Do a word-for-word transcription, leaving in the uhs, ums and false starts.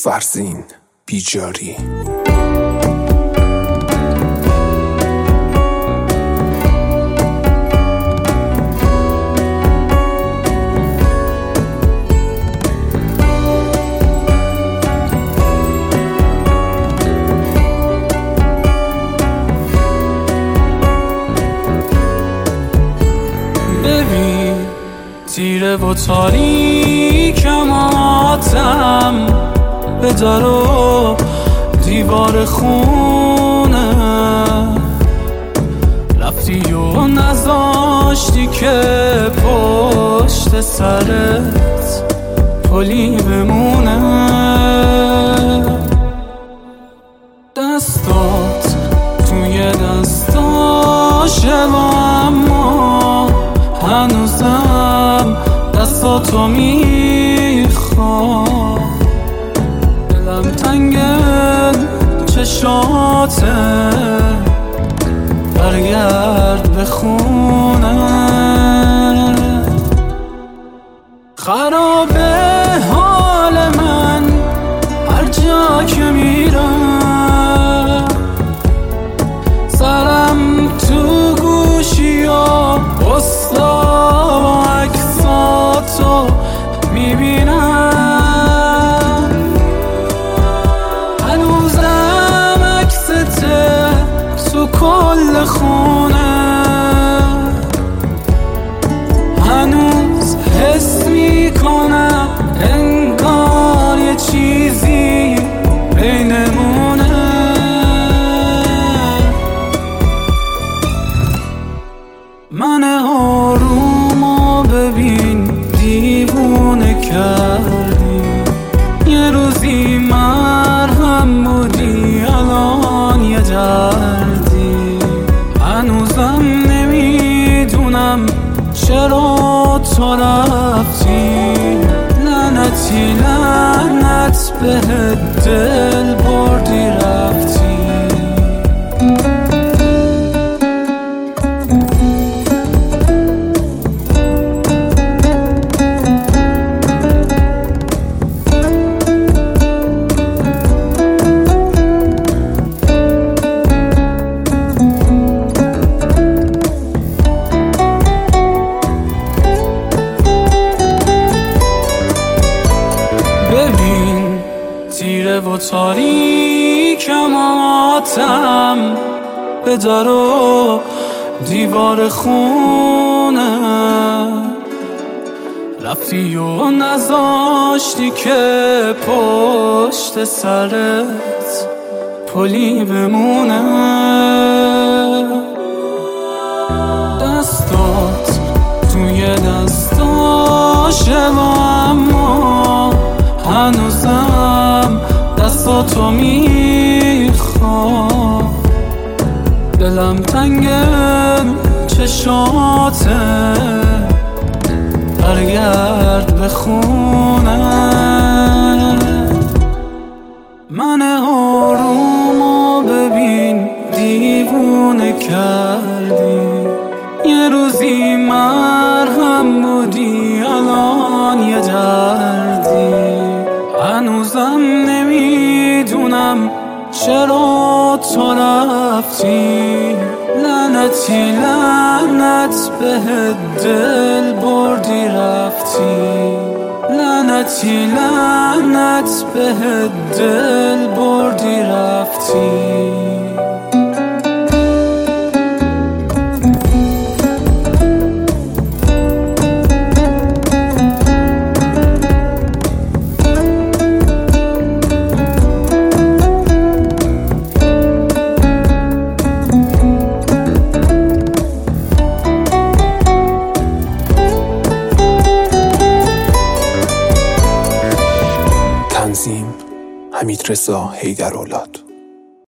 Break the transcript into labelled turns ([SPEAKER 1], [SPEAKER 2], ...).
[SPEAKER 1] فرزین بیجاری.
[SPEAKER 2] ببین تیره و تاریکم آتم به در و دیوار خونه، رفتی و نذاشتی که پشت سرت پلی بمونه. دستات توی دستاشه و اما هنوزم دستاتو میخوام. دلم تنگه چشاته، برگرد به خونه. خرابه حال من هر جا که میرم، سرم تو گوشی و پستا و عکساتو میبینم. هنوزم عکسته تو کل خونه، هنوز حس میکنم انگار یه چیزی بینمونه. من آرومو ببین دیوونه کردی، یه روزی مرهم بودی الان یه دردی. هنوزم نمیدونم چرا تو رفتی، لعنتی لعنت بهت دل بردی رفتی. ببین تیره و تاریکم آتم به در و دیوار خونه، رفتی و نذاشتی که پشت سرت پلی بمونه. دستات توی دستاشه و اما هنوزم دستاتو میخوام. دلم تنگه چشاته، برگرد به خونه. من آرومو ببین دیوونه کردی، یه روزی مرهم بودی الان یه دردی. هنوزم نمیدونم چرا تو رفتی، لعنتی لعنت بهت دل بردی رفتی. لعنتی لعنت بهت دل بردی رفتی.
[SPEAKER 1] تنظیم حمیدرضا حیدرآلات.